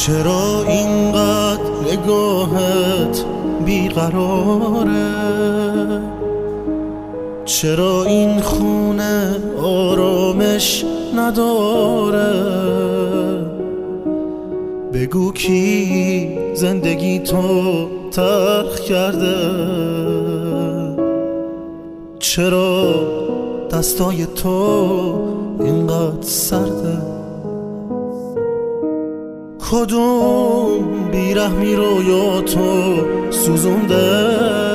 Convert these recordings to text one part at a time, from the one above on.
چرا اینقدر نگاهت بیقراره؟ چرا این خونه آرامش نداره؟ بگو کی زندگی تو تلخ کرده؟ چرا دستای تو اینقدر سرده؟ کدوم بیرحمی رویاتو سوزونده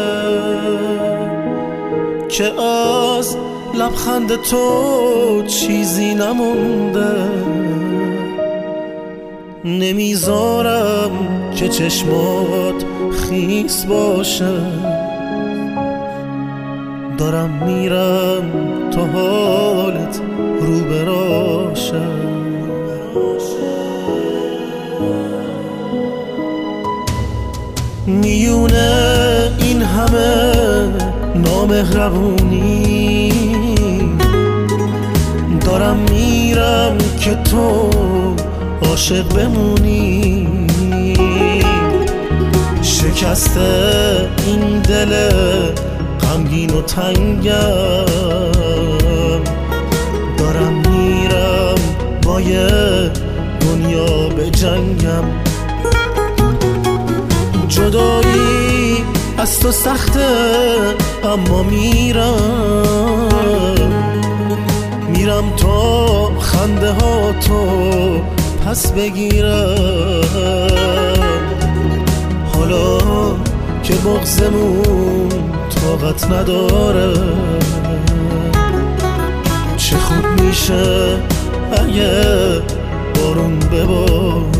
که از لبخند تو چیزی نمونده؟ نمیذارم که چشمات خیس باشه، دارم میرم تا حالت رو براشه. میونه این همه نامهربونی، دارم میرم که تو عاشق بمونی. شکسته این دل غمگین و تنگم، دارم میرم با یه دنیا به جنگم. جدایی از تو سخته اما میرم تا خنده ها تو پس بگیرم. حالا که بغضمون طاقت نداره، چه خوب میشه اگه بارون بباره.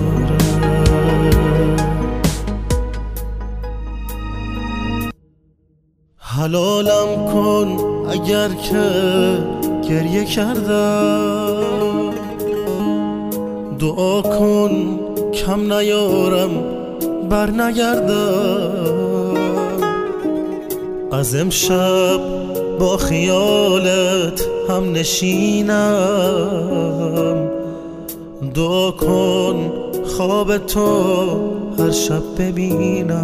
حلالم کن اگر که گریه کردم، دعا کن کم نیارم بر نگردم. از امشب با خیالت هم نشینم، دعا کن خواب تو هر شب ببینم.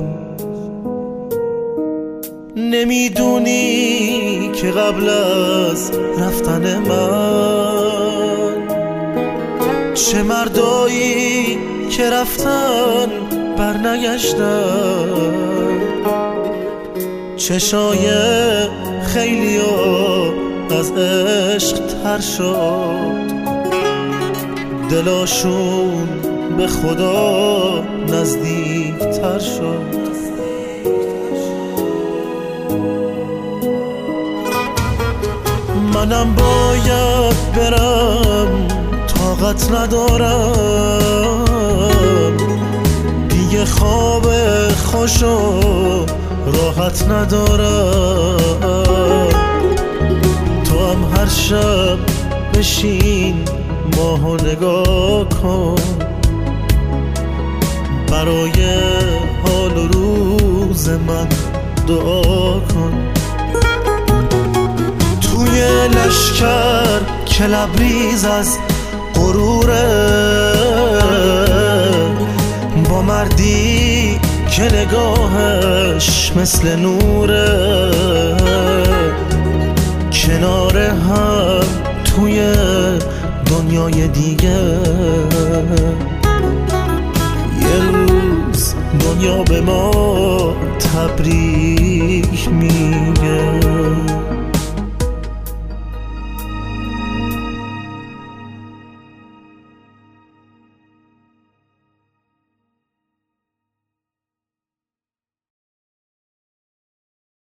نمیدونی که قبل از رفتن من چه مردایی که رفتن برنگشتن. چشای خیلی ها از عشق تر شد، دلاشون به خدا نزدیک تر شد. منم باید برم، طاقت ندارم دیگه، خواب خوش و راحت ندارم. تو هم هر شب بشین ماهو نگاه کن، برای حال و روز من دعا کن. توی لشکر که لبریز از غروره، با مردی که نگاهش مثل نوره، کنار هم توی دنیای دیگه. یه روز دنیا به ما تبریک میگه.